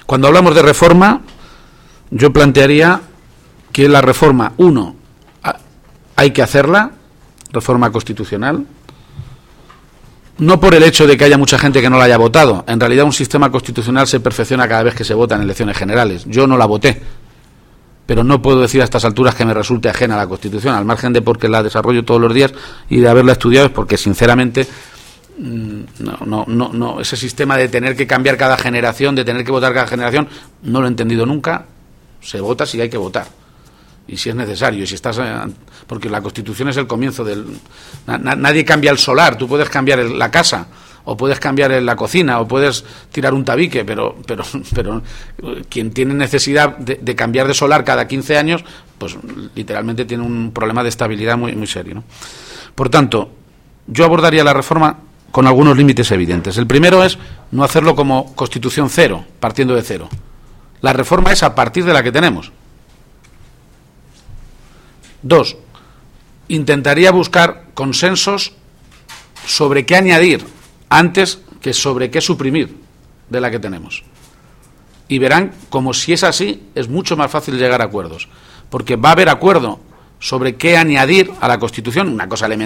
Cuando hablamos de reforma, yo plantearía que la reforma, hay que hacerla, reforma constitucional, no por el hecho de que haya mucha gente que no la haya votado. En realidad un sistema constitucional se perfecciona cada vez que se vota en elecciones generales. Yo no la voté, pero no puedo decir a estas alturas que me resulte ajena a la Constitución, al margen de porque la desarrollo todos los días y de haberla estudiado, es porque sinceramente no, ese sistema de tener que cambiar cada generación, de tener que votar cada generación, no lo he entendido nunca. Se vota si hay que votar y si es necesario, y si estás, porque la Constitución es el comienzo nadie cambia el solar. Tú puedes cambiar la casa, o puedes cambiar la cocina, o puedes tirar un tabique, pero quien tiene necesidad de cambiar de solar cada 15 años, pues literalmente tiene un problema de estabilidad muy, muy serio, ¿no? Por tanto, yo abordaría la reforma con algunos límites evidentes. El primero es no hacerlo como Constitución cero, partiendo de cero. La reforma es a partir de la que tenemos. 2. Intentaría buscar consensos sobre qué añadir antes que sobre qué suprimir de la que tenemos. Y verán como, si es así, es mucho más fácil llegar a acuerdos, porque va a haber acuerdo sobre qué añadir a la Constitución, una cosa elemental